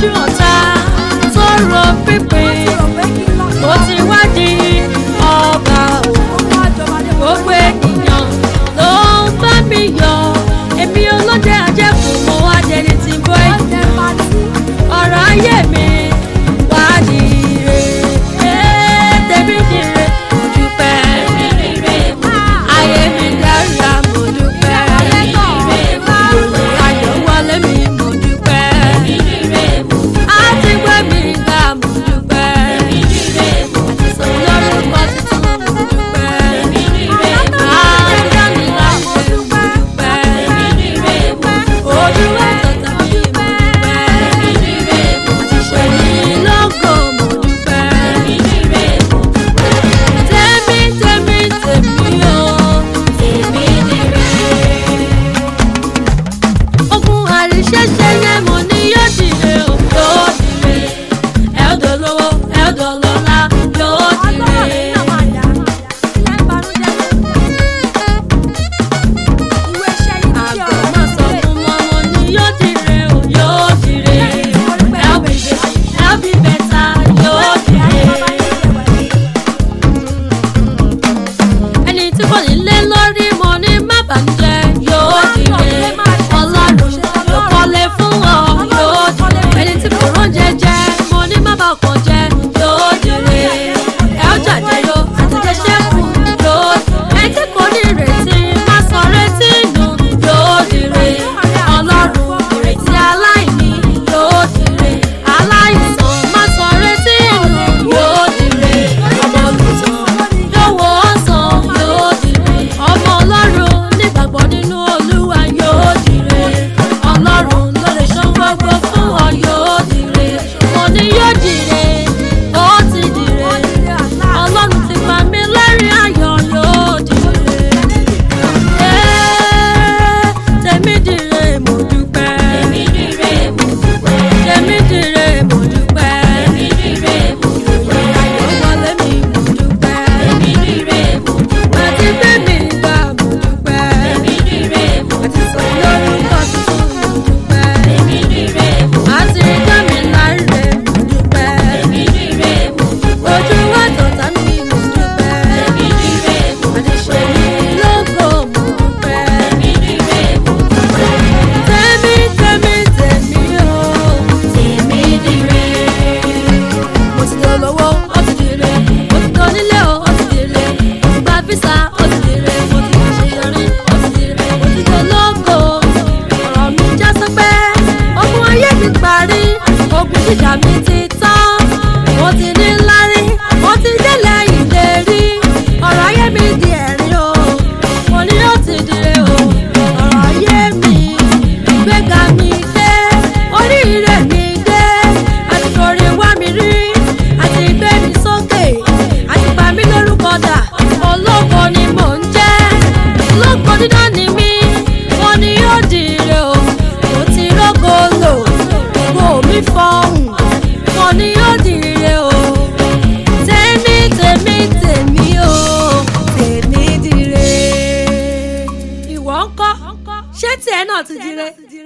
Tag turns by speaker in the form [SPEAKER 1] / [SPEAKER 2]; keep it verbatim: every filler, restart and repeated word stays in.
[SPEAKER 1] lójú ọ̀tá tó ro pípín mo ti wádìí ọba gbogbo ènìyàn ló ń bá mi yọ èmi ọlọ́dẹ ajẹ́kùn mo wá dẹni tí bọ́ ẹ̀yìn ọ̀rọ̀ ayé mi wá dire tèmi dire mo dúpẹ́ ayé mi dára mo dúpẹ́ ìròyìn ayọ̀ wọlé mi mo dúpẹ́ àti gbé mi ga mo dúpẹ́ àti sọ lórúkọ tuntun mo dúpẹ́ àádọ́ mi láṣẹ mo dúpẹ́ ojú ẹ̀tọ́ta mi mo dúpẹ́ àti ṣe ní lógo mo dúpẹ́ tèmi tèmi tèmi o tèmi dire ogun àríṣẹ́ṣẹ́ yẹn mo ní yóò dire o yóò dire ẹ̀ọ́dọ̀ lówó ẹ̀ọ́dọ̀ lọ́lá yóò dire. Àgbà máa sọ fún wọn mo ní yóò dire o yóò dire ẹ̀ọ́ bí bẹ́tà yóò dire. Ẹni tí kò ní lé lórí mo ní má bànújẹ́ yóò dire ọlọ́run ló kọ́lé fún ọ yóò dire ẹni tí kò rán jẹjẹ mo ní má bà ọkàn jẹ yóò dire ẹ ó jàjẹyọ àtijọ́ ṣẹ́kù yóò dire ẹni tí kò ní ìrètí má sọ retí nù yóò dire ọlọ́run ìrètí aláìní yóò dire aláìsàn má sọ retí nù yóò dire ọmọ olùsàn yóò wò ó sàn yóò dire ọmọ ọlọ́run nígbàgbọ́ nínú olúwa yóò dire ọlọ́run ló lè ṣe gbogbo fún ọ yóò dire mo ní yóò dire ó ti dire ọlọ́run ti pa mí lẹ́rìn ayọ̀ yóò dire Ee, tèmi dire mo dúpẹ́ tèmi dire mo dúpẹ́ ìròyìn ayọ̀ wọlé mi mo dúpẹ́ àti gbé mi ga mo dúpẹ́ àti sọ lórúkọ tuntun mo dúpẹ́ àti gbé mi láre mo dúpẹ́ ojú wa tọ̀tà mi mo dúpẹ́ àti ṣe mí lógo mo dúpẹ́ tèmi tèmi tèmi o tèmi dire mo ti dolówó ó ti dire mo ti donílé o ó ti dire mo ti gba físà ó ti dire mo ti ṣàṣeyọrí ó ti dire mo ti dológo ọ̀rọ̀ mi já sọpẹ́ ogun ayé mi parí ogun jíjà mi ti tán mo ti ní lárí mo ti délẹ̀ ìlérí ọ̀rọ̀ ayé mi di ẹ̀rín o mo ní ó ti dire o ọ̀rọ̀ ayé mi ìgbéga mi dé oríire mi dé àti forí wá mi rí àti gbé mi sókè àti pa mí lórúkọ dà ológo ni mò ń jẹ́ ológo dídán ni mí mo ní ó dire o mo ti rógo lò gbogbo mi fọhùn mo ní ó dire o tèmi tèmi tèmi o tèmi dire ìwọ ńkọ́ ṣé tiẹ̀ náà ti dire.